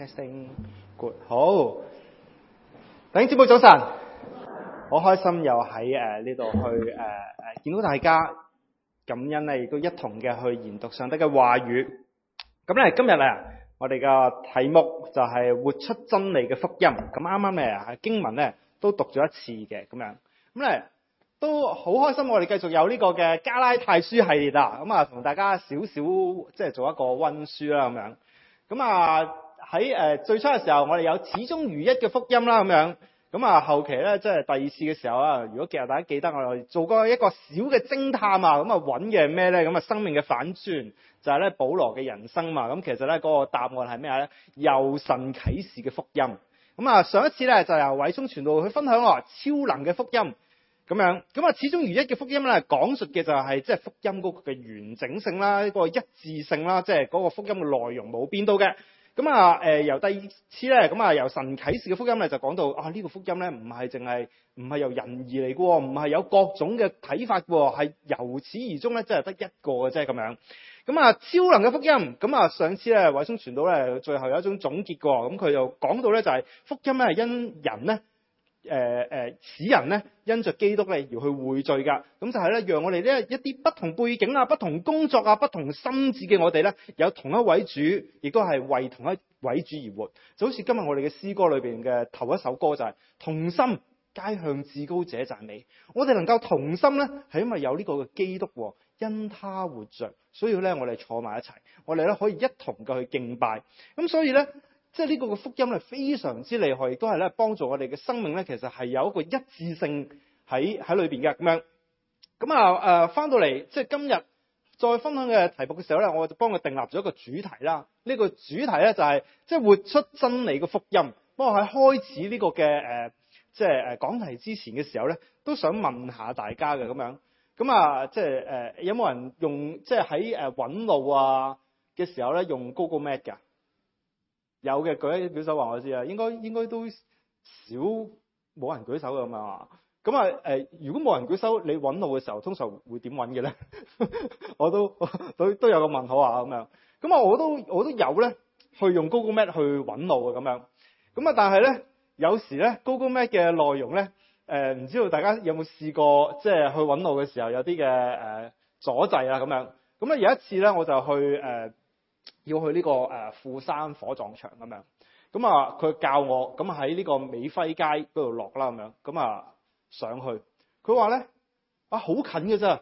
Testing good 好，弟兄姊妹早晨，好開心又喺呢度去見到大家，感恩咧亦都一同嘅去研讀上帝嘅話語。咁咧今日我哋嘅題目就係活出真理嘅福音。咁啱啱咧經文咧都讀咗一次嘅咁樣，咁咧都好開心，我哋繼續有呢個嘅加拉太書系列啦。咁同大家少少即係做一個溫書啦咁樣。咁喺最初嘅時候，我哋有始終如一嘅福音啦咁樣。咁後期咧即係第二次嘅時候啊，如果大家記得我哋做過一個小嘅偵探啊，咁揾嘅係咩咧？咁生命嘅反轉就係咧保羅嘅人生嘛。咁其實咧嗰個答案係咩咧？由神啟示嘅福音。咁上一次咧就由偉聰傳道去分享超能嘅福音咁樣。咁始終如一嘅福音咧講述嘅就係即係福音嗰個嘅完整性啦，嗰個一致性啦，即係嗰個福音嘅內容冇變到嘅。咁由第二次咧，由神啟示嘅福音咧就講到呢個福音咧唔係由人而嚟嘅喎，唔係有各種嘅睇法嘅喎，係由始而終咧，即係得一個嘅啫咁樣。超能嘅福音，上次咧偉聰傳道咧最後有一種總結嘅喎，咁佢就講到咧就係福音咧係因人咧。使人咧因着基督咧而去匯聚噶，咁就係咧讓我哋呢一啲不同背景啊、不同工作啊、不同心志嘅我哋咧有同一位主，亦都係為同一位主而活。就好似今日我哋嘅詩歌裏邊嘅頭一首歌就係同心皆向至高者讚美。我哋能夠同心咧係因為有呢個嘅基督，因他活着，所以咧我哋坐埋一齊，我哋咧可以一同嘅去敬拜。咁所以咧。即係呢個嘅福音係非常之厲害，亦都係咧幫助我哋嘅生命咧，其實係有一個一致性喺裏邊嘅咁樣。翻到嚟即係今日再分享嘅題目嘅時候咧，我就幫佢訂立咗一個主題啦。呢個主題咧就係即係活出真理嘅福音。不過喺開始呢個嘅即係講題之前嘅時候咧，都想問下大家嘅咁樣。即係有冇人用即係喺揾路嘅時候咧用 Google Map 㗎？有嘅舉一舉手話我知啊，應該都少冇人舉手㗎嘛。如果冇人舉手，你揾路嘅時候通常會點揾嘅咧？我都有個問號啊咁樣。我都有咧去用 Google Map 去揾路嘅咁樣。但係咧有時咧 Google Map 嘅內容咧唔知道大家有冇試過即係去揾路嘅時候有啲嘅阻滯啊咁樣。有一次咧我就去要去呢個富山火葬場咁樣，佢教我喺呢個美輝街嗰度落啦咁樣，上去，佢話咧好近嘅啫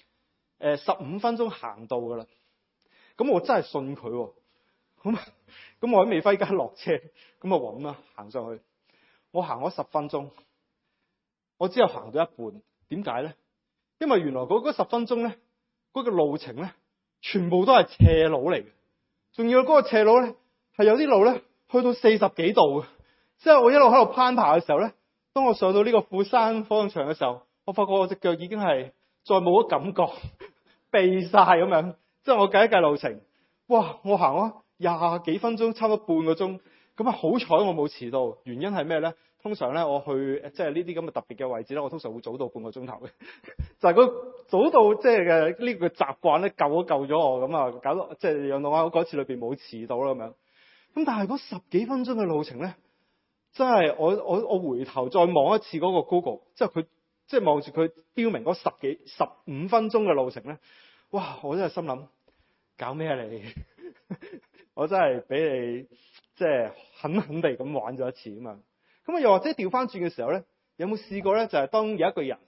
，15分鐘行到噶啦，我真係信佢喎，咁我喺美輝街落車，揾啦行上去，我行咗10分鐘，我只有行到一半，點解咧？因為原來嗰10分鐘咧，嗰個路程咧，全部都係斜路嚟嘅。仲要嗰個斜路咧，係有啲路咧去到40幾度嘅，即係我一路喺度攀爬嘅時候咧，當我上到呢個富山火葬場嘅時候，我發覺我隻腳已經係再冇咗感覺，痹晒咁樣。即係我計一計路程，哇！我行咗20幾分鐘，差唔多半個鐘。好彩我冇遲到，原因係咩咧？通常咧我去即係呢啲咁嘅特別嘅位置咧，我通常會早到半個鐘頭嘅，就係個早到即係嘅呢個習慣咧救咗我搞到即係讓到我嗰次裏邊冇遲到啦咁樣。但係嗰10幾分鐘嘅路程咧，真係我回頭再望一次嗰個 Google， 即係佢即係望住佢標明嗰15分鐘嘅路程咧，哇！我真係心諗搞咩啊你？我真係俾你即係狠地咁玩咗一次啊嘛。又或者調翻轉嘅時候咧，有冇試過咧？就係當有一個人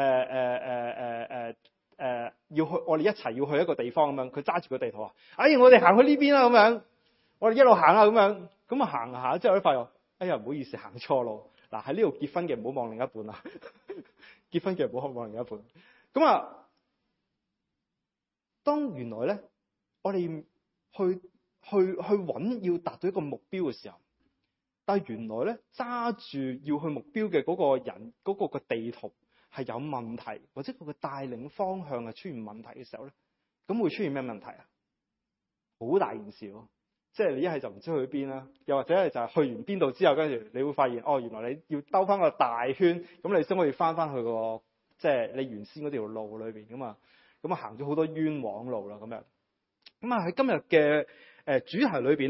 要去，我哋一齊要去一個地方咁樣，佢揸住個地圖啊，我哋行去呢邊啦咁樣，我哋一路行啦咁樣，行下之後咧發覺，唔好意思行錯路。嗱，喺呢度結婚嘅唔好望另一半啊，結婚嘅唔好望另一半。當原來咧我哋去揾要達到一個目標嘅時候。但係原來咧揸住要去目標嘅嗰個人嗰個嘅地圖係有問題，或者佢嘅帶領方向係出現問題嘅時候咧，咁會出現咩問題啊？好大件事喎！即係你一係就唔知去邊啦，又或者係就係去完邊度之後，跟住你會發現原來你要兜翻個大圈，咁你先可以翻去個即係你原先嗰條路裏邊噶嘛。行咗好多冤枉路啦咁樣。喺今日嘅主題裏邊咧，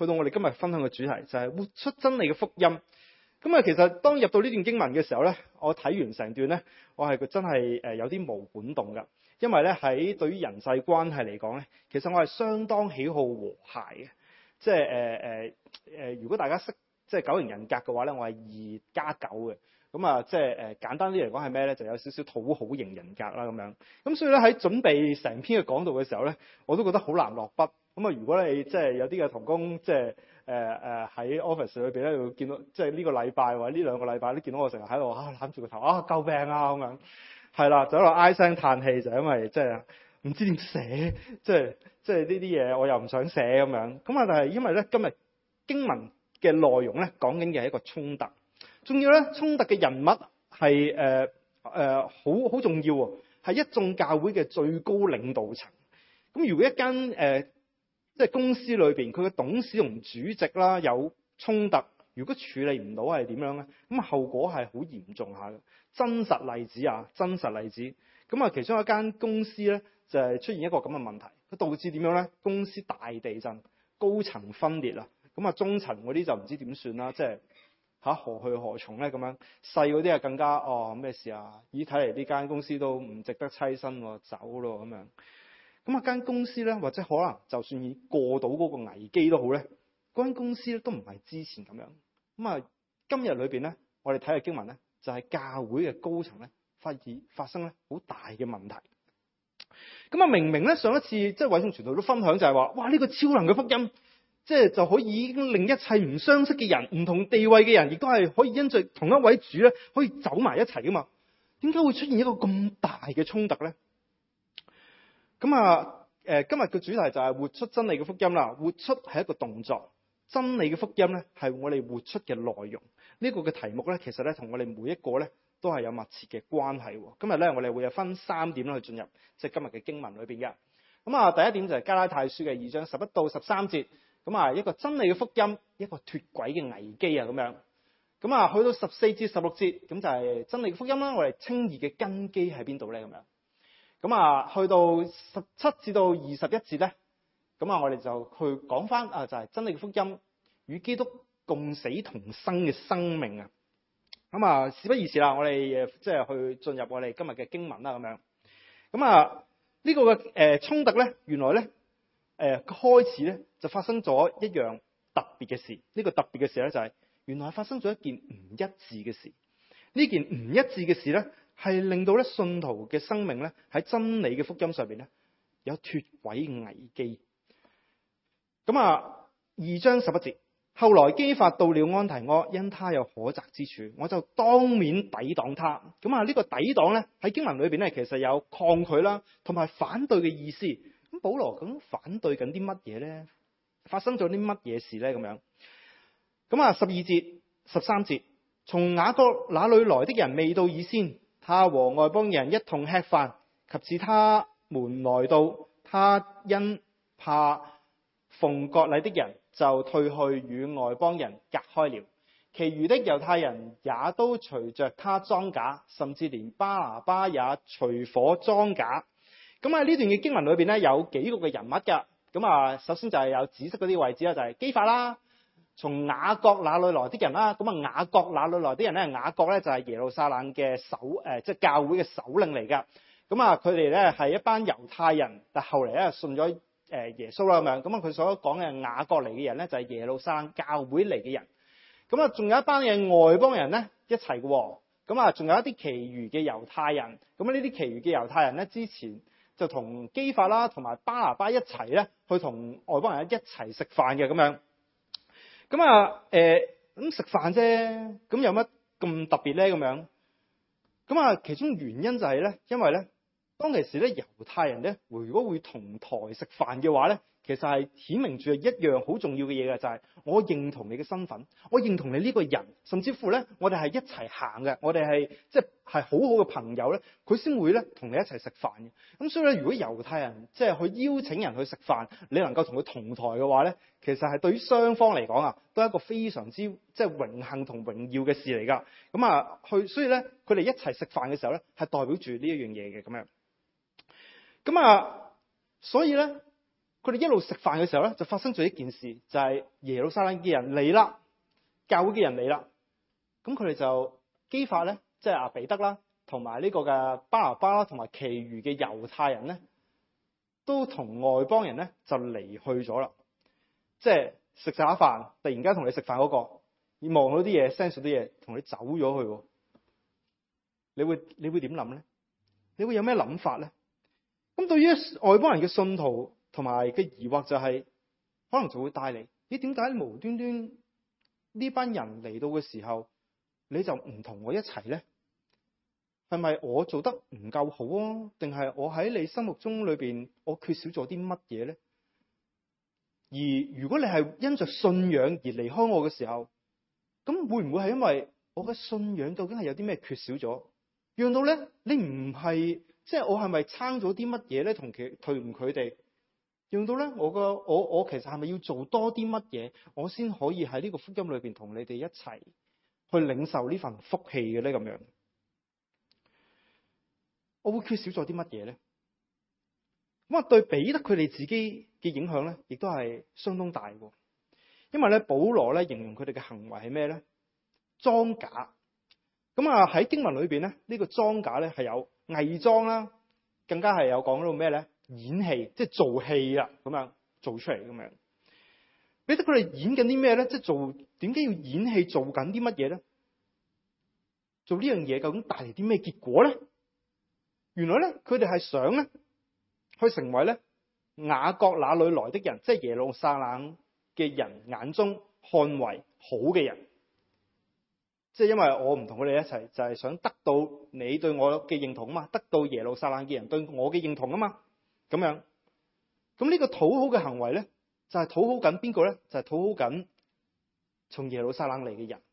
去到我哋今日分享嘅主題，就係活出真理嘅福音。咁啊，其實當入到呢段經文嘅時候咧，我睇完成段咧，我係真係有啲毛管動㗎。因為咧喺對於人際關係嚟講咧，其實我係相當喜好和諧嘅。即係如果大家識即係九型人格嘅話咧，我係2+9嘅。咁啊，即係簡單啲嚟講係咩咧？就有少少討好型人格啦咁樣。咁所以咧喺準備成篇嘅講道嘅時候咧，我都覺得好難落筆。咁啊，如果你即係有啲嘅同工即係喺 office 裏邊咧，會見到即係呢個禮拜或者呢2個禮拜都見到我成日喺度攬住個頭救命啊咁樣。係啦，就喺度哀聲嘆氣，就因為即係唔知點寫，即係呢啲嘢我又唔想寫咁樣。咁啊，但係因為咧今日經文嘅內容咧講緊嘅係一個衝突，仲要咧衝突嘅人物係好重要喎，係一眾教會嘅最高領導層。咁如果一間即係公司裏邊佢嘅董事同主席啦有衝突，如果處理唔到係點樣咧？咁後果係好嚴重下嘅。真實例子啊，真實例子。咁啊，其中一間公司咧就係出現一個咁嘅問題，佢導致點樣咧？公司大地震，高層分裂啊。咁啊，中層嗰啲就唔知點算啦，即係何去何從咧？咁樣細嗰啲啊更加咩事啊？咦，睇嚟呢間公司都唔值得棲身喎，走咯咁樣。咁啊，間公司咧，或者可能就算已過到嗰個危機都好咧，嗰間公司咧都唔係之前咁樣。咁啊，今日裏邊咧，我哋睇嘅經文咧，就係教會嘅高層咧發生咧好大嘅問題。咁啊，明明咧上一次即係偉眾傳道都分享就係話，哇呢個超能嘅福音，即係就可以已經令一切唔相識嘅人、唔同地位嘅人，亦都係可以因着同一位主咧，可以走埋一齊噶嘛？點解會出現一個咁大嘅衝突咧？咁啊，今日嘅主題就係活出真理嘅福音啦。活出係一個動作，真理嘅福音咧係我哋活出嘅內容。呢個嘅題目咧，其實咧同我哋每一個咧都係有密切嘅關係。今日咧我哋會有分3點去進入即係今日嘅經文裏邊嘅。咁啊，第一點就係加拉太書嘅2章11到13節。咁啊，一個真理嘅福音，一個脫軌嘅危機啊咁樣。咁啊，去到14至16節，咁就係真理嘅福音啦。我哋稱義嘅根基喺邊度咧？咁樣。咁啊，去到17至到21節咧，咁啊，我哋就去講翻啊，就係真理嘅福音與基督共死同生嘅生命啊。咁啊，事不宜遲啦，我哋即係去進入我哋今日嘅經文啦，咁樣。咁啊，呢個嘅衝突咧，原來咧開始咧就發生咗一樣特別嘅事。呢個特別嘅事咧就係原來發生咗一件唔一致嘅事。呢件唔一致嘅事咧，係令到咧信徒嘅生命咧喺真理嘅福音上邊咧有脫軌危機。咁啊，2章11節，後來基法到了安提阿，因他有可責之處，我就當面抵擋他。咁啊，呢個抵擋咧喺經文裏邊咧，其實有抗拒啦，同埋反對嘅意思。咁保羅咁反對緊啲乜嘢咧？發生咗啲乜嘢事咧？咁樣。咁啊，12節、13節，從雅各那裏來的人未到以先，他和外邦人一同吃飯，及至他們來到，他因怕奉割禮的人，就退去與外邦人隔開了。其餘的猶太人也都隨着他裝假，甚至連巴拿巴也隨夥裝假。咁喺呢段嘅經文裏邊咧，有幾個嘅人物噶。咁啊，首先就係有紫色嗰啲位置啦，就係基法啦。從雅各那裏來的人啦，咁啊雅各那裏來的人咧，雅各咧就係耶路撒冷嘅即係教會嘅首領嚟噶。咁啊，佢哋咧係一班猶太人，但後嚟咧信咗耶穌啦咁樣。咁啊，佢所講嘅雅各嚟嘅人咧，就係耶路撒冷教會嚟嘅人。咁啊，仲有一班嘅外邦人咧一齊嘅。咁啊，仲有一啲其餘嘅猶太人。咁呢啲其餘嘅猶太人咧，之前就同基法啦，同埋巴拿巴一齊咧，去同外邦人一齊食飯嘅咁樣。咁啊，咁食飯啫，咁有乜咁特別咧？咁樣，咁啊，其中原因就係咧，因為咧，當其時咧，猶太人咧，如果會同台食飯嘅話咧，其實係顯明住一樣好重要嘅嘢嘅，就係我認同你嘅身份，我認同你呢個人，甚至乎咧，我哋係一齊行嘅，我哋係即係好好嘅朋友咧，佢先會咧同你一齊食飯嘅。咁所以咧，如果猶太人即係去邀請人去食飯，你能夠同佢同台嘅話咧，其實係對於雙方嚟講啊，都係一個非常之即係榮幸同榮耀嘅事嚟噶。咁啊，所以咧，佢哋一齊食飯嘅時候咧，係代表住呢一樣嘢嘅咁樣。咁啊，所以咧。 佢哋一路食飯嘅時候咧，就發生咗一件事，就係耶路撒冷嘅人嚟啦，教會嘅人嚟啦。咁佢哋就磯法咧，即係阿彼得啦，同埋呢個嘅巴拿巴啦，同埋其餘嘅猶太人咧，都同外邦人咧就離去咗啦。即係食晒下飯，突然間同你食飯嗰個，望到啲嘢，sense 到啲嘢，同你走咗去。你會點諗咧？你會有咩諗法咧？咁對於外邦人嘅信徒同埋嘅疑惑就係，可能就會帶嚟，咦？點解無端端呢班人嚟到嘅時候，你就唔同我一齊咧？係咪我做得唔夠好啊？定係我喺你心目中裏邊，我缺少咗啲乜嘢咧？而如果你係因着信仰而離開我嘅時候，咁會唔會係因為我嘅信仰究竟係有啲咩缺少咗，讓到咧你唔係即係我係咪撐咗啲乜嘢咧？同佢哋，讓到咧我其實係咪要做多啲乜嘢，我先可以喺呢個福音裏邊同你哋一齊去領受呢份福氣嘅咧？咁樣我會缺少咗啲乜嘢咧？咁啊，對彼得佢哋自己嘅影響咧，亦都係相當大嘅。因為咧，保羅咧形容佢哋嘅行為係咩咧？裝假。咁啊喺經文裏邊咧，呢個裝假咧係有偽裝啦，更加係有講到咩咧？演戲，即係做戲啊，咁樣做出嚟咁樣。彼得佢哋演緊啲咩咧？即係點解要演戲？做緊啲乜嘢咧？做呢樣嘢究竟帶嚟啲咩結果咧？原來咧，佢哋係想咧，去成為咧雅各那裏來的人，即係耶路撒冷嘅人眼中看為好嘅人。即係因為我唔同佢哋一齊，就係想得到你對我嘅認同啊嘛，得到耶路撒冷嘅人對我嘅認同啊嘛，咁樣。咁呢個討好嘅行為咧，就係討好緊邊個咧？就係討好緊從耶路撒冷嚟嘅人。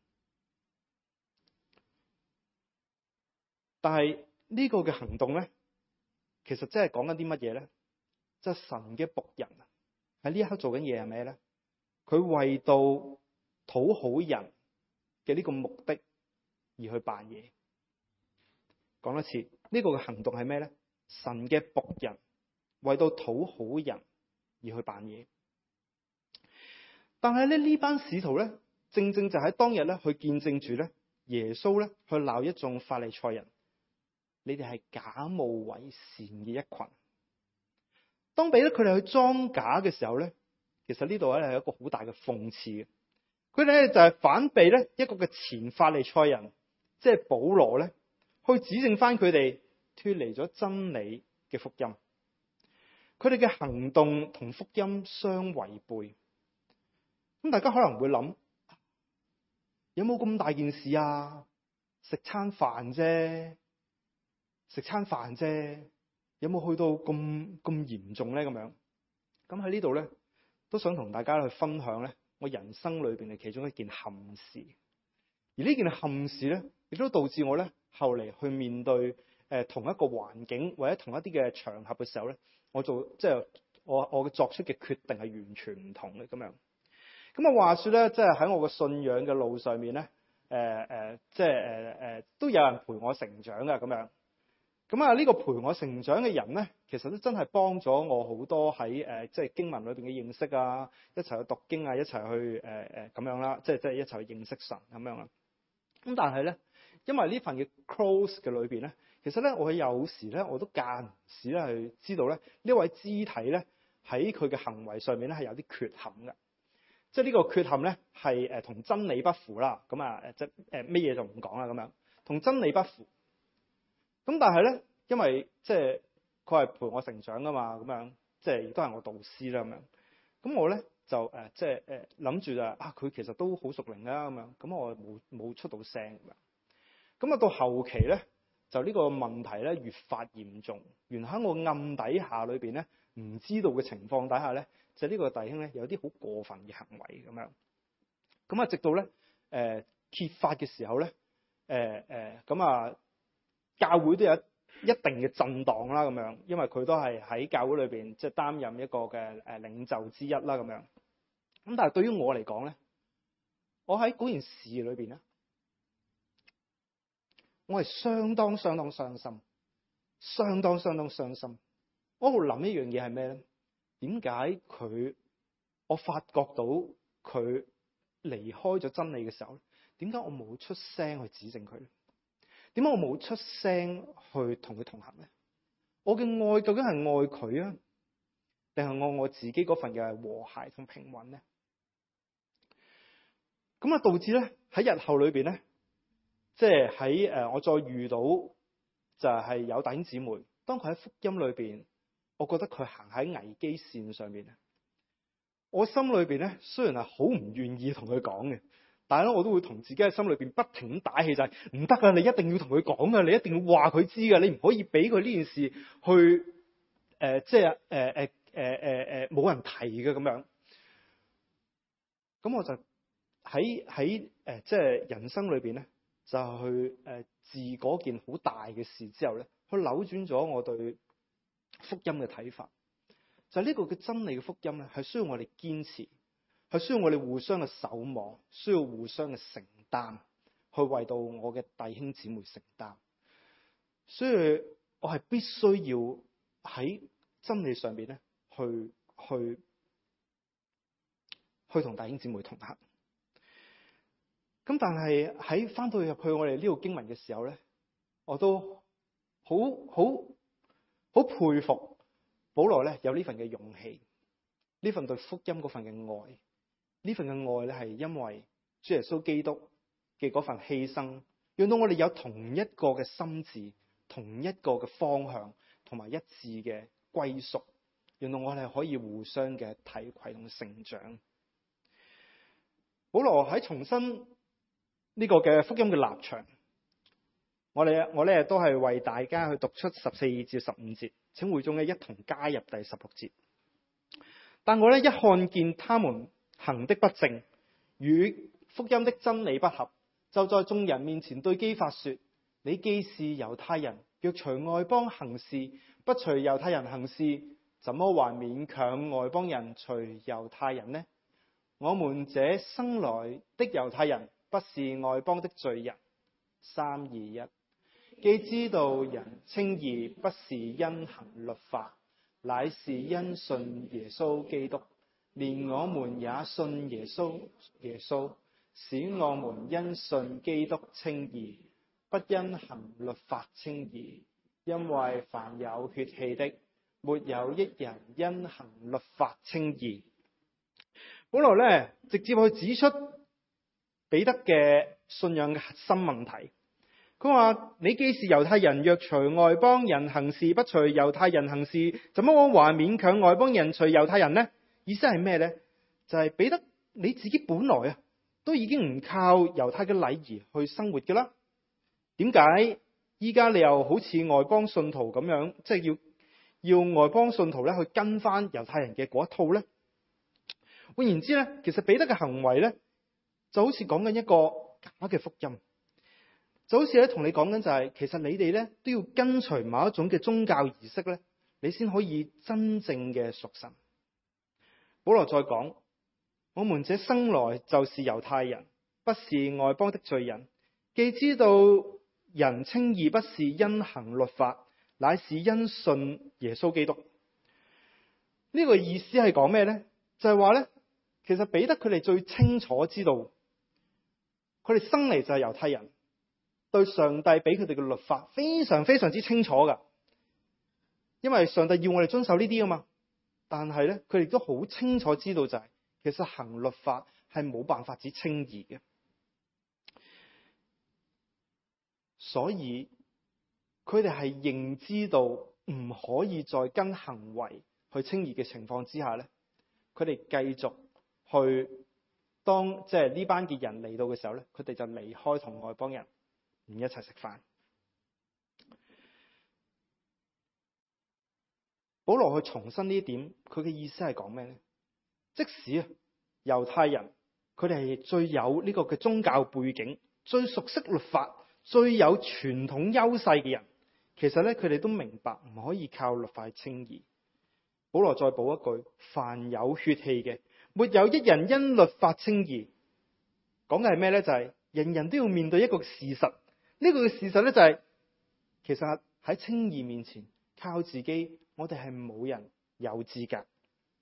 但係呢個嘅行動咧，其實真係講緊啲乜嘢咧？就係神嘅僕人喺呢一刻做緊嘢係咩咧？佢為到討好人嘅呢個目的而去扮嘢。講多次，呢個嘅行動係咩咧？神嘅僕人為到討好人而去扮嘢。但係咧，呢班使徒咧，正正就喺當日咧去見證住咧耶穌咧去鬧一眾法利賽人，你哋係假冒為善嘅一群。當俾咗佢哋去裝假嘅時候咧，其實呢度咧係一個好大嘅諷刺嘅。佢哋咧就係反被咧一個嘅前法利賽人，即係保羅咧，去指證翻佢哋脫離咗真理嘅福音。佢哋嘅行動同福音相違背。咁大家可能會諗，有冇咁大件事啊？食餐飯啫，有冇去到咁嚴重咧？咁樣，咁喺呢度咧，都想同大家去分享咧，我人生裏邊嘅其中一件憾事。而呢件憾事咧，亦都導致我咧後嚟去面對同一個環境或者同一啲嘅場合嘅時候咧，我嘅作出嘅決定係完全唔同嘅咁樣。咁啊話說咧，即係喺我嘅信仰嘅路上面咧，都有人陪我成長嘅咁樣。咁啊呢個陪我成長嘅人咧，其實都真係幫咗我好多喺即係經文裏邊嘅認識啊，一齊去讀經啊，一齊去咁樣啦，即係一齊去認識神咁樣啦。咁但係咧，因為呢份嘅 close 嘅裏邊咧，其實咧我有時咧我都間唔時咧去知道咧呢位肢體咧喺佢嘅行為上面咧係有啲缺陷嘅。即係呢個缺陷咧係同真理不符啦。咁啊咩嘢就唔講啦咁樣，同真理不符。咁但係咧，因為即係佢係陪我成長噶嘛，咁樣即係亦都係我導師啦咁樣。咁我咧就諗住就佢其實都好屬靈啦咁樣。咁我冇出到聲咁樣。咁啊到後期咧，就呢個問題咧越發嚴重。原來喺我暗底下裏邊咧，唔知道嘅情況底下咧，就呢個弟兄咧有啲好過分嘅行為咁樣。咁啊直到咧揭發嘅時候咧，教會都有一定嘅震盪啦咁樣，因為佢都係喺教會裏邊即係擔任一個嘅領袖之一啦咁樣。咁但係對於我嚟講咧，我喺嗰件事裏邊咧，我係相當傷心，相當傷心。我喺度諗一樣嘢係咩咧？ 點解我發覺到佢離開咗真理嘅時候，點解我冇出聲去指正佢咧？點解我冇出聲去同佢同行咧？我嘅愛究竟係愛佢啊，定係愛我自己嗰份嘅和諧同平穩咧？咁啊，導致咧喺日後裏邊咧，即係喺我再遇到就係有弟兄姊妹，當佢喺福音裏邊，我覺得佢行喺危機線上面，我心裏邊咧雖然係好唔願意同佢講嘅，但係咧我都會同自己喺心裏邊不停咁打氣，就係唔得啊！你一定要同佢講啊！你一定要話佢知噶，你唔可以俾佢呢件事去冇人提嘅咁樣。咁我就喺即係人生裏邊咧，就去自嗰件好大嘅事之後咧，去扭轉咗我對福音嘅睇法。就係呢個嘅真理嘅福音咧，係需要我哋堅持，係需要我哋互相嘅守望，需要互相嘅承擔，去為到我嘅弟兄姊妹承擔。所以我係必須要喺真理上邊咧，去同弟兄姊妹同行。咁但係喺翻到入去我哋呢個經文嘅時候咧，我都好佩服保羅咧有呢份嘅勇氣，呢份對福音嗰份嘅愛，呢份嘅愛咧係因為主耶穌基督嘅嗰份犧牲，讓到我哋有同一個嘅心志，同一個嘅方向，同埋一致嘅歸屬，讓到我哋可以互相嘅提攜同成長。保羅喺重申呢個嘅福音嘅立場，我咧都係為大家去讀出14至15節，請會眾咧一同加入第16節。但我咧一看見他們行的不正，與福音的真理不合，就在眾人面前對基法說：你既是猶太人，若隨外邦行事，不隨猶太人行事，怎麼還勉強外邦人隨猶太人呢？我們這生來的猶太人，不是外邦的罪人。3、2、1。既知道人稱義不是因行律法，乃是因信耶穌基督，連我們也信耶穌，使我們因信基督稱義，不因行律法稱義。因為凡有血氣的，沒有一人因行律法稱義。保羅咧直接去指出彼得嘅信仰嘅核心問題。佢話：你既是猶太人，若隨外邦人行事，不隨猶太人行事，怎麼還勉強外邦人隨猶太人呢？意思係咩呢？就係彼得你自己本來都已經唔靠猶太嘅禮儀去生活㗎啦。點解依家你又好似外邦信徒咁樣，即係要外邦信徒咧去跟翻猶太人嘅嗰一套呢？換言之咧，其實彼得嘅行為咧，就好似講緊一個假嘅福音，就好似咧同你講緊就係，其實你哋咧都要跟隨某一種嘅宗教儀式咧，你先可以真正嘅屬神。保羅再講：我們這生來就是猶太人，不是外邦的罪人。既知道人稱義不是因行律法，乃是因信耶穌基督。呢個意思係講咩咧？就係話咧，其實彼得佢哋最清楚知道，佢哋生嚟就係猶太人，對上帝俾佢哋嘅律法非常非常之清楚噶，因為上帝要我哋遵守呢啲噶嘛。但係咧，佢哋都好清楚知道就係，其實行律法係冇辦法子稱義嘅，所以佢哋係認知到唔可以再跟行為去稱義嘅情況之下咧，佢哋繼續去當即係呢班嘅人嚟到嘅時候咧，佢哋就離開同外邦人唔一齊食飯。保羅去重申呢一點，佢嘅意思係講咩咧？即使猶太人佢哋係最有呢個嘅宗教背景、最熟悉律法、最有傳統優勢嘅人，其實咧佢哋都明白唔可以靠律法去稱義。保羅再補一句：凡有血氣嘅，沒有一人因律法稱義。講嘅係咩咧？就係人人都要面對一個事實。呢個嘅事實咧就係，其實喺稱義面前靠自己，我哋係冇人有資格。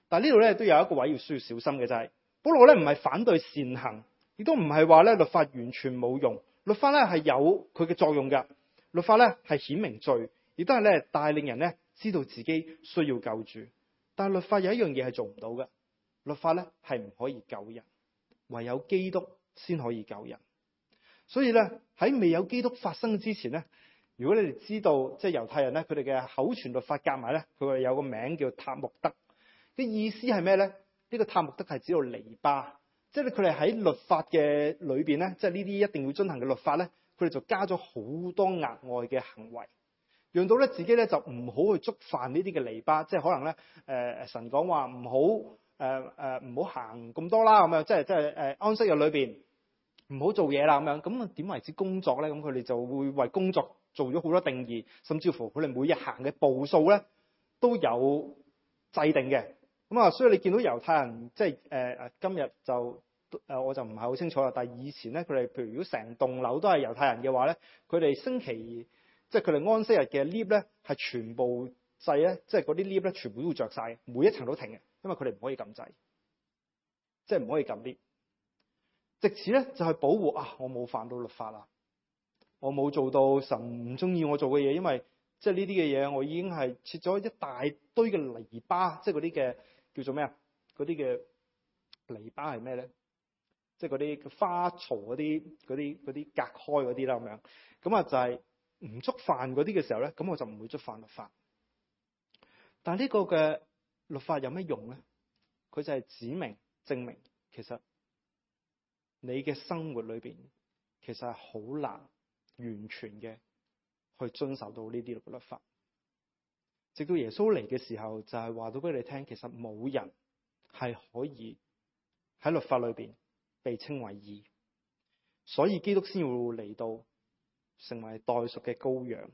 但係呢度咧都有一個位要需要小心嘅，就係保羅咧唔係反對善行，亦都唔係話咧律法完全冇用。律法咧係有佢嘅作用㗎。律法咧係顯明罪，亦都係咧帶領人咧知道自己需要救主。但係律法有一樣嘢係做唔到嘅，律法咧係唔可以救人，唯有基督先可以救人。所以咧喺未有基督發生之前咧，如果你哋知道即係猶太人咧，佢哋嘅口傳律法夾埋咧，佢哋有個名叫塔木德嘅意思係咩咧？呢個塔木德係指到籬笆，即係佢哋喺律法嘅裏邊咧，即係呢啲一定要遵行嘅律法咧，佢哋就加咗好多額外嘅行為，讓到咧自己咧就唔好去觸犯呢啲嘅籬笆，即係可能咧神講話唔好唔好行咁多啦，咁樣即係安息日裏邊唔好做嘢啦，咁樣咁啊點為之工作咧？咁佢哋就會為工作做咗好多定義，甚至乎佢哋每日行嘅步數咧都有制定嘅。咁啊，所以你見到猶太人即係今日就我就唔係好清楚啦。但係以前咧，佢哋譬如如果成棟樓都係猶太人嘅話咧，佢哋星期即係佢哋安息日嘅 lift 咧係全部掣咧，即係嗰啲 lift 咧全部都會着晒，每一層都停嘅，因為佢哋唔可以撳掣，即係唔可以撳 lift。藉此咧就係保護我冇犯到律法啦，我冇做到神唔中意我做嘅嘢，因為即係呢啲嘅嘢我已經係設咗一大堆嘅籬笆，即係嗰啲嘅叫做咩啊？嗰啲嘅籬笆係咩咧？即係嗰啲花槽嗰啲隔開嗰啲啦，咁樣咁啊就係唔觸犯嗰啲嘅時候咧，咁我就唔會觸犯律法。但係呢個嘅律法有咩用咧？佢就係證明其實你嘅生活裏邊其實係好難完全嘅去遵守到呢啲律法。直到耶穌嚟嘅時候，就係話到俾你聽，其實冇人係可以喺律法裏邊被稱為義，所以基督先會嚟到成為代贖嘅羔羊。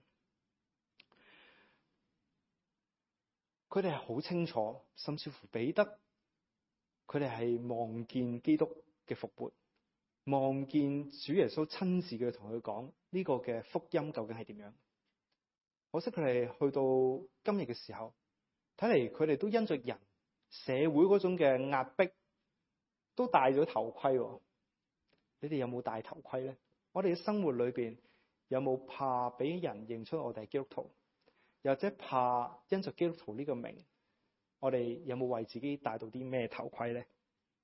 佢哋係好清楚，甚至乎彼得佢哋係望見基督嘅復活，望見主耶穌親自嘅同佢講呢個嘅福音究竟係點樣。可惜佢哋去到今日嘅時候，睇嚟佢哋都因着人社會嗰種嘅壓迫，都戴咗頭盔。你哋有冇戴頭盔咧？我哋嘅生活裏邊有冇怕俾人認出我哋係基督徒，又或者怕因着基督徒呢個名，我哋有冇為自己戴到啲咩頭盔咧？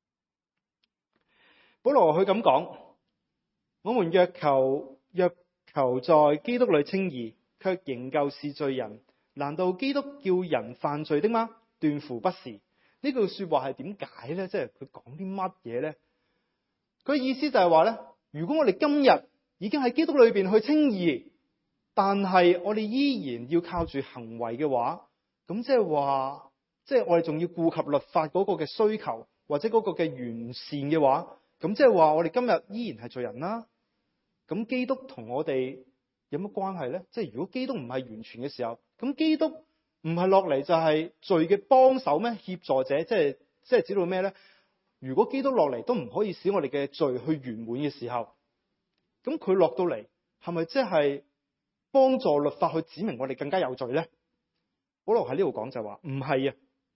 保羅佢咁講：我們若求在基督裏稱義，卻仍舊是罪人，難道基督叫人犯罪的嗎？斷乎不是。呢句說話係點解咧？即係佢講啲乜嘢咧？佢意思就係話咧，如果我哋今日已經喺基督裏邊去稱義，但係我哋依然要靠住行為嘅話，咁即係話，即係我哋仲要顧及律法嗰個嘅需求，或者嗰個嘅完善嘅話，咁即係話我哋今日依然係罪人啦。咁基督同我哋有乜關係咧？即係如果基督唔係完全嘅時候，咁基督唔係落嚟就係罪嘅幫手咩？協助者，即係指到咩咧？如果基督落嚟都唔可以使我哋嘅罪去圓滿嘅時候，咁佢落到嚟係咪即係幫助律法去指明我哋更加有罪咧？保羅喺呢度講就係話唔係啊，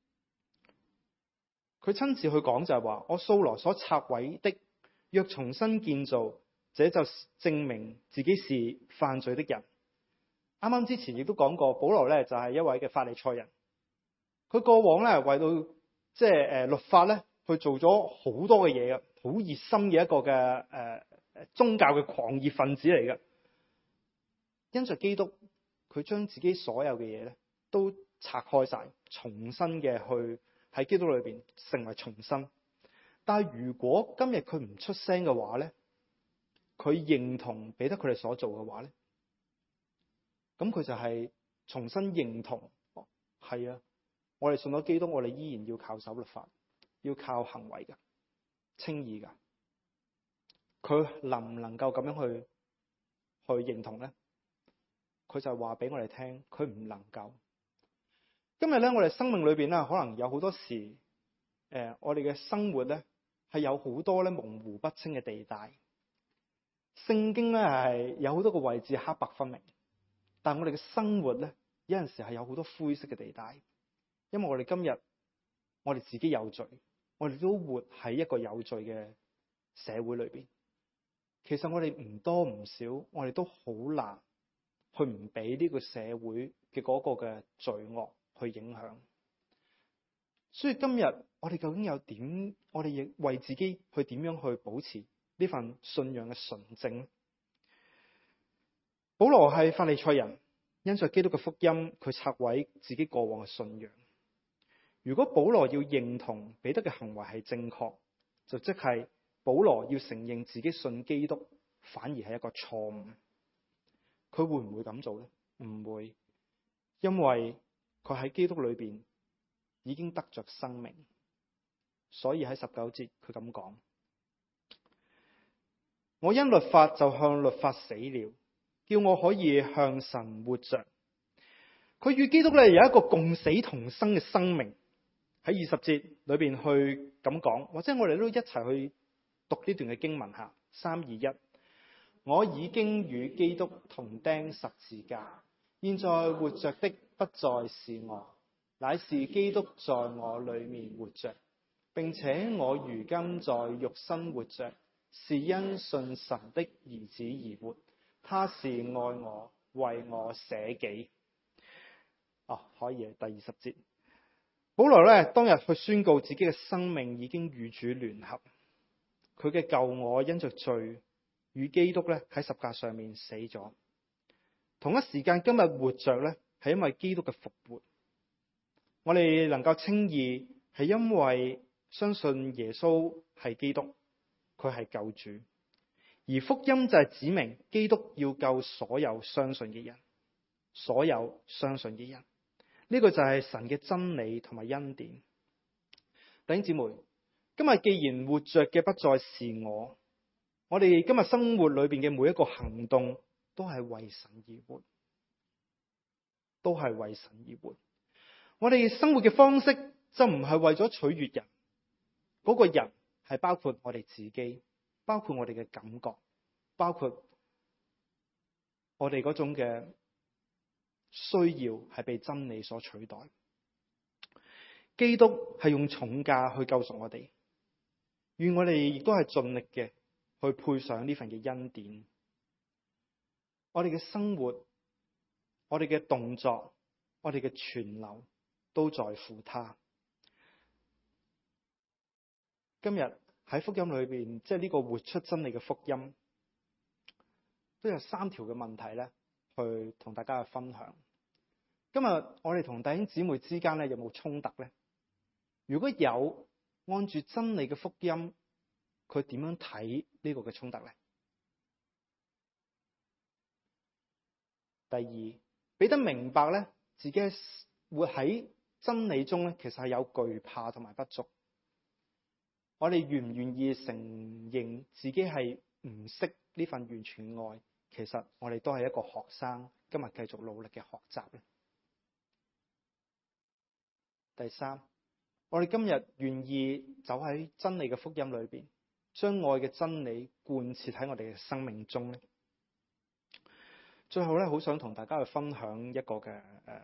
佢親自去講就係話，我掃羅所拆毀的，若重新建造，這就證明自己是犯罪的人。啱啱之前亦都講過，保羅咧就係一位嘅法利賽人，佢過往咧為到即係律法咧去做咗好多嘅嘢嘅，好熱心嘅一個嘅宗教嘅狂熱分子嚟嘅。因着基督，佢將自己所有嘅嘢咧都拆開晒，重新嘅去喺基督裏邊成為重生。但係如果今日佢唔出聲嘅話咧，佢認同彼得佢哋所做嘅話咧，咁佢就係重新認同，係啊，我哋信咗基督，我哋依然要靠守律法，要靠行為嘅稱義嘅。佢能唔能夠咁樣去認同咧？佢就話俾我哋聽，佢唔能夠。今日咧，我哋生命裏邊咧，可能有好多時，我哋嘅生活咧係有好多咧模糊不清嘅地帶。聖經咧係有好多個位置黑白分明，但係我哋嘅生活咧有陣時係有好多灰色嘅地帶，因為我哋今日我哋自己有罪，我哋都活喺一個有罪嘅社會裏邊。其實我哋唔多唔少，我哋都好難去唔俾呢個社會嘅嗰個嘅罪惡去影響。所以今日我哋究竟有點，我哋亦為自己去點樣去保持呢份信仰嘅純正？保羅係法利賽人，因着基督嘅福音，佢拆毀自己過往嘅信仰。如果保羅要認同彼得嘅行為係正確，就即係保羅要承認自己信基督，反而係一個錯誤。佢會唔會咁做呢？唔會，因為佢喺基督裏邊已經得着生命。所以喺19節佢咁講：我因律法就向律法死了，叫我可以向神活着。佢與基督咧有一個共死同生嘅生命。喺20節裏邊去咁講，或者我哋都一齊去讀呢段嘅經文下。3、2、1，我已經與基督同釘十字架，現在活着的不再是我，乃是基督在我裏面活着，並且我如今在肉身活着，是因信神的兒子而活，他是愛我，為我捨己。可以第20節。保羅咧當日去宣告自己嘅生命已經與主聯合，佢嘅舊我因着罪與基督咧喺十架上面死咗。同一時間今日活着咧係因為基督嘅復活。我哋能夠稱義係因為相信耶穌係基督，佢係救主。而福音就係指明基督要救所有相信嘅人，所有相信嘅人。呢個就係神嘅真理同埋恩典。弟兄姊妹，今日既然活着嘅不再是我哋今日生活裏邊嘅每一個行動都係為神而活，都係為神而活。我哋生活嘅方式就唔係為咗取悅人，嗰個人係包括我哋自己，包括我哋嘅感覺，包括我哋嗰種嘅需要係被真理所取代。基督係用重價去救贖我哋，願我哋亦都係盡力嘅去配上呢份嘅恩典。我哋嘅生活，我哋嘅動作，我哋嘅存留都在乎他。今日喺福音裏邊，即係呢個活出真理嘅福音，都有3條嘅問題咧，去同大家去分享。今日我哋同弟兄姊妹之間咧有冇衝突呢？如果有，按住真理嘅福音，佢點樣睇呢個嘅衝突呢？第二，彼得明白咧自己活喺真理中咧，其實係有懼怕同埋不足。我哋願唔願意承認自己係唔識呢份完全愛？其實我哋都係一個學生，今日繼續努力嘅學習咧。第三，我哋今日願意走喺真理嘅福音裏邊，將愛嘅真理貫徹喺我哋嘅生命中咧。最後咧，好想同大家去分享一個嘅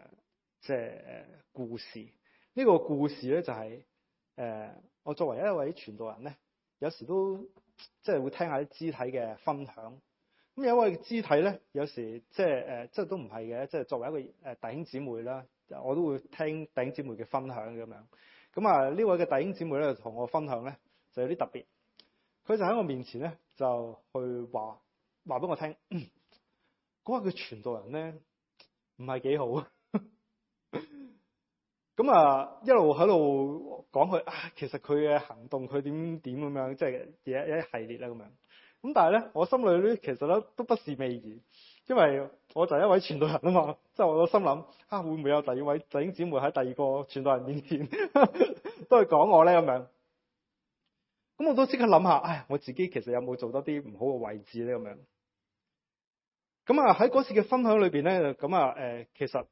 故事。呢個故事咧就係我作為一位傳道人咧，有時都即係會聽下啲肢體嘅分享。咁有一位肢體咧，有時即係都唔係嘅，即係作為一個弟兄姊妹啦，我都會聽弟兄姊妹嘅分享咁樣。咁呢位嘅弟兄姊妹咧，同我分享咧就有啲特別。佢就喺我面前咧，就去話俾我聽，嗰個傳道人咧唔係幾好。咁一路喺度講佢其實佢嘅行動佢點咁樣，即係一系列啦咁樣。咁但係咧，我心裏咧其實咧都不是味兒，因為我就係一位傳道人啊嘛，即係我個心諗會唔會有第二位弟兄姊妹喺第二個傳道人面前都係講我咧咁樣。咁我都即刻諗下，我自己其實有冇做多啲唔好嘅位置咧咁樣。咁喺嗰次嘅分享裏邊咧，其實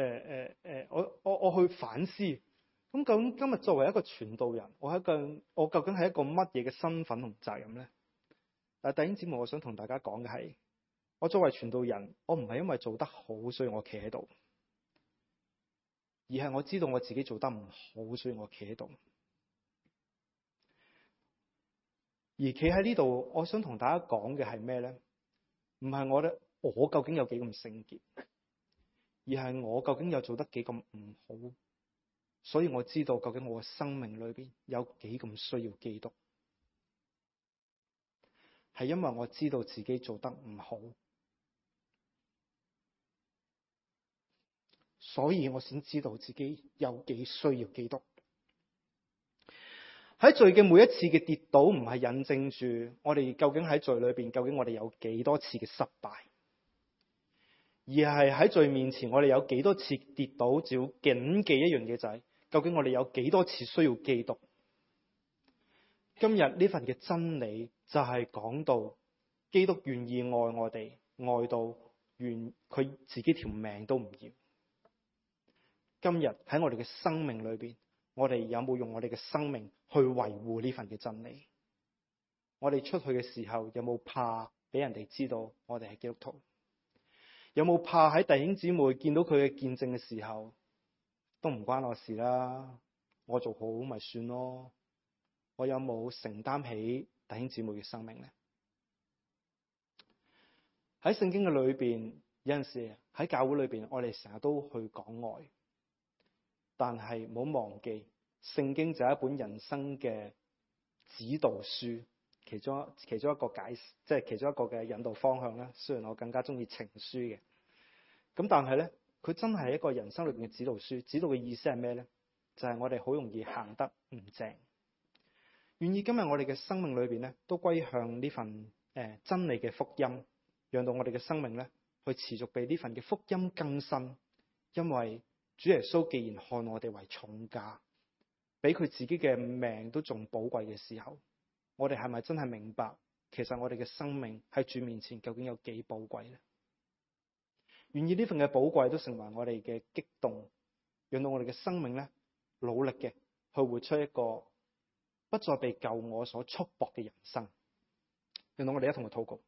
我去反思，咁究竟今日作為一個傳道人，我究竟係一個乜嘢嘅身份同責任咧？但係弟兄姊妹，我想同大家講嘅係，我作為傳道人，我唔係因為做得好，所以我企喺度， 而係我知道我自己做得唔好，所以我企喺度。而企喺呢度，我想同大家講嘅係咩呢？唔係我究竟有幾咁聖潔，而係我究竟有做得幾咁唔好，所以我知道究竟我嘅生命裏邊有幾咁需要基督，係因為我知道自己做得唔好，所以我先知道自己有幾需要基督。喺罪嘅每一次嘅跌倒，唔係印證住我哋究竟喺罪裏邊，究竟我哋有幾多次嘅失敗，而係喺罪面前，我哋有幾多次跌倒，只要謹記一樣嘢就係，究竟我哋有幾多次需要基督。今日呢份嘅真理就係講到基督願意愛我哋，愛到願佢自己條命都唔要。今日喺我哋嘅生命裏邊，我哋有冇用我哋嘅生命去維護呢份嘅真理？我哋出去嘅時候有冇怕俾人哋知道我哋係基督徒？有冇怕喺弟兄姊妹見到佢嘅見證嘅時候，都唔關我事啦，我做好咪算咯？我有冇承擔起弟兄姊妹嘅生命呢？喺聖經嘅裏邊，有陣時喺教會裏邊，我哋成日都去講愛，但係唔好忘記，聖經就係一本人生嘅指導書，其中一個即係其中一個嘅引導方向啦。雖然我更加中意情書嘅，咁但係咧，佢真係一個人生裏邊嘅指導書。指導嘅意思係咩咧？就係我哋好容易行得唔正。願意今日我哋嘅生命裏邊咧，都歸向呢份真理嘅福音，讓到我哋嘅生命咧，去持續被呢份嘅福音更新。因為主耶穌既然看我哋為重價，比佢自己嘅命都仲寶貴嘅時候，我哋係咪真係明白，其實我哋嘅生命喺主面前究竟有幾寶貴呢？願意呢份嘅寶貴都成為我哋嘅激動，讓到我哋嘅生命咧，努力嘅去活出一個不再被舊我所束縛嘅人生。讓到我哋一同去禱告。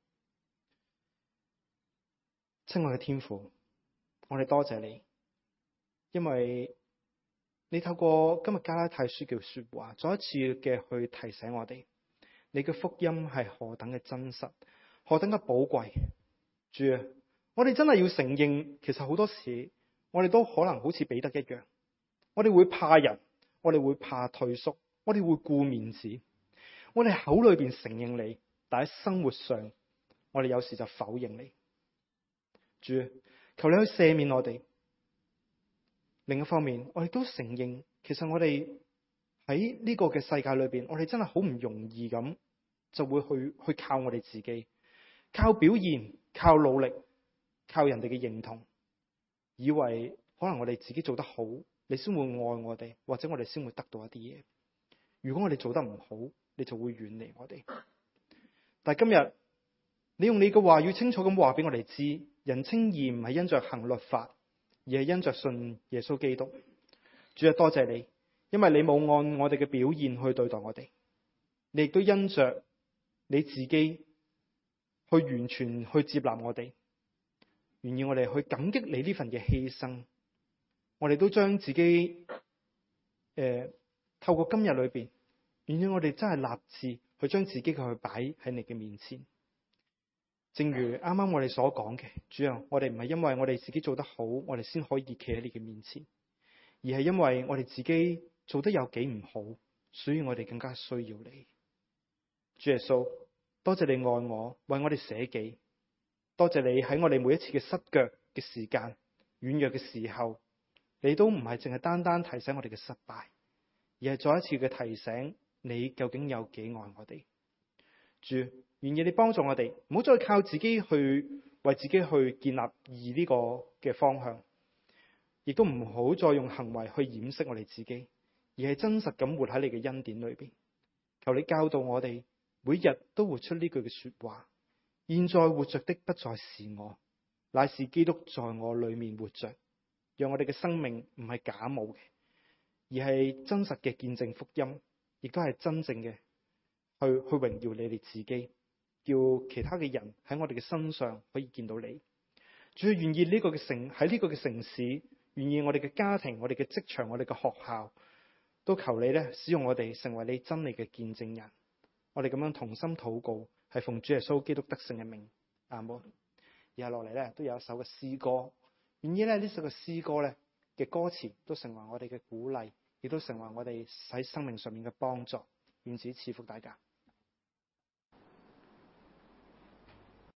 親愛嘅天父，我哋多謝你，因為你透過今日加拉太書嘅說話，再一次嘅去提醒我哋，你嘅福音係何等嘅真實，何等嘅寶貴。主啊，我哋真係要承認，其實好多時我哋都可能好似彼得一樣，我哋會怕人，我哋會怕退縮，我哋會顧面子，我哋口裏邊承認你，但喺生活上我哋有時就否認你。主啊，求你去赦免我哋。另一方面，我哋都承認，其實我哋喺呢個嘅世界裏邊，我哋真係好唔容易咁就會去靠我哋自己，靠表現，靠努力，靠人哋嘅認同，以為可能我哋自己做得好，你先會愛我哋，或者我哋先會得到一啲嘢。如果我哋做得唔好，你就會遠離我哋。但係今日你用你嘅話語清楚咁話俾我哋知，人稱義唔係因着行律法，而係因着信耶穌基督。主啊，多謝你，因為你冇按我哋嘅表現去對待我哋，你亦都因着你自己去完全去接納我哋，願意我哋去感激你呢份嘅犧牲。我哋都將自己透過今日裏邊，願意我哋真係立志去將自己去擺喺你嘅面前。正如啱啱我哋所講嘅，主啊，我哋唔係因為我哋自己做得好，我哋先可以企喺你嘅面前，而係因為我哋自己做得有幾唔好，所以我哋更加需要你。主耶穌，多謝你愛我，為我哋捨己。多謝你喺我哋每一次嘅失腳嘅時間、軟弱嘅時候，你都唔係淨係單單提醒我哋嘅失敗，而係再一次嘅提醒你究竟有幾愛我哋。主，願意你幫助我哋，唔好再靠自己去為自己去建立義呢個嘅方向，亦都唔好再用行為去掩飾我哋自己，而係真實咁活喺你嘅恩典裏邊。求你教導我哋，每日都活出呢句嘅說話：現在活着的不再是我，乃是基督在我裏面活着。讓我哋嘅生命唔係假冒嘅，而係真實嘅見證福音，亦都係真正嘅去榮耀你哋自己，叫其他嘅人喺我哋嘅身上可以見到你。主要願意呢個嘅喺呢個嘅城市， 願意我哋嘅家庭、我哋嘅職場、我哋嘅學校，都求你咧使用我哋成為你真理嘅見證人。我哋咁樣同心禱告，係奉主耶穌基督得勝嘅名，阿門。而下落嚟咧都有一首嘅詩歌，願意咧呢首嘅詩歌咧嘅歌詞都成為我哋嘅鼓勵，亦都成為我哋喺生命上面嘅幫助。願主賜福大家。